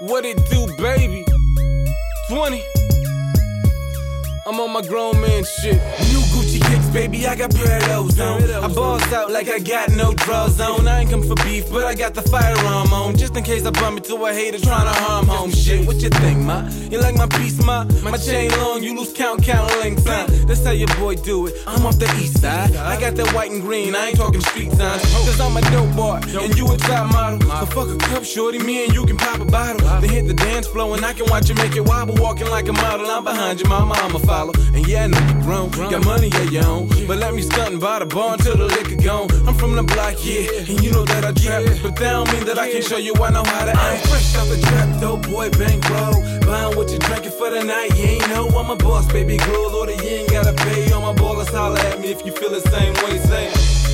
What it do, baby? 20. I'm on my grown man shit. New Gucci kicks, baby, I got Parados on. I balls out like I got no draws on. I ain't come for beef, but I got the firearm on. Just in case I bump into a hater tryna harm home shit. What you think, ma? You like my piece, ma? My chain long, you lose count links, huh? That's how your boy do it. I'm off the east side. I got that white and green, I ain't talking street signs. Cause I'm a dope boy, and you a top model. So fuck a cup, shorty, me and you can pop a bottle. Then hit the dance floor, and I can watch you make it wobble. Walking like a model, I'm behind you, mama, I'ma follow. And yeah, I know you grown, got money of your own. But let me stunt by the bar until the liquor gone. I'm from the block, yeah, and you know that I trap. But that don't mean that I can't show you I know how to act. I'm fresh off the trap, dope boy, bankroll. Buying what you drinking for the night, you ain't know I'm a boss, baby girl. Or you ain't gotta pay on my ballers, holla at me if you feel the same way, say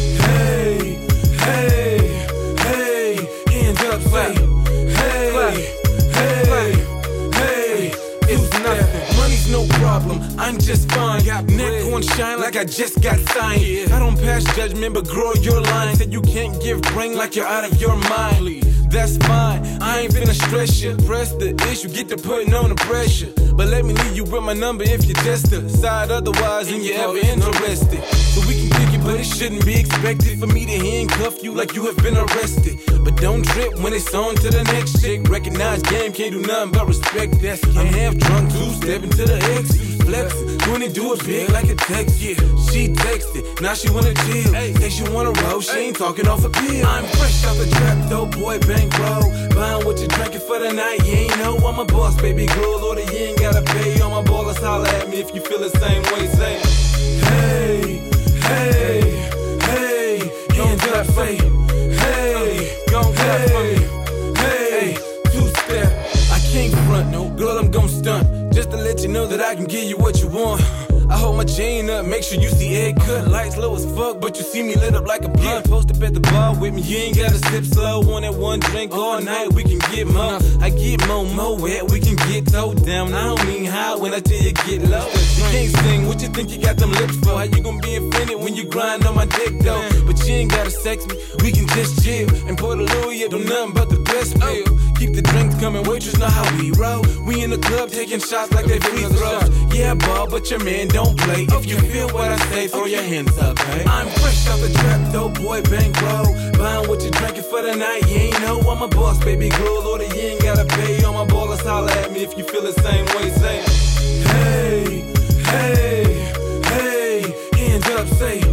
hey, hey, hey, hands up, say hey, hey, hey, it's nothing. Money's no problem, I'm just fine. Got neck on shine like I just got signed. I don't pass judgment, but grow your line. Said you can't give brain like you're out of your mind. That's fine, I ain't finna stress you. Press the issue, get to putting on the pressure. But let me leave you with my number if you just decide otherwise and you're ever interested. So we can kick it, but it shouldn't be expected for me to handcuff you like you have been arrested. But don't trip when it's on to the next chick. Recognize game, can't do nothing but respect that. I'm half drunk, two-stepping to the exit. Flexing, doing it, do it big like a text, yeah. She texted, now she wanna chill. Say she wanna roll, she ain't talking off a pill. I'm fresh off the trap, dope boy, bankroll. Buying what you drinking for the night, you ain't know I'm a boss, baby girl. Or you ain't gotta pay on my ballers, holla at me if you feel the same way, say hey, hey, hey, hands up, say hey, hey, hey, two-step. I can't front, no, girl, I'm gon' stunt. Just to let you know that I can give you what you want. I hold my chain up, make sure you see egg cut. Lights low as fuck, but you see me lit up like a blunt. Post up at the bar with me, you ain't gotta sip slow. Want that one drink all night, we can get more. I get more wet, we can get towed down. I don't mean high when I tell you get low. You can't sing, what you think you got them lips for? How you gonna be offended when you grind on my dick though? But you ain't gotta sex me, we can just chill. And Port Louis, do nothing but the best meal. Keep the drinks coming, waitress know how we roll. We in the club taking shots like they free throws. Yeah, ball, but your man don't play. If you feel what I say, throw your hands up, hey. I'm fresh off the trap, dope boy, bankroll. Buying what you drinking for the night, you ain't know I'm a boss, baby girl. Or you ain't gotta pay on my ballers, holla at me if you feel the same way, say hey, hey, hey, hands up, say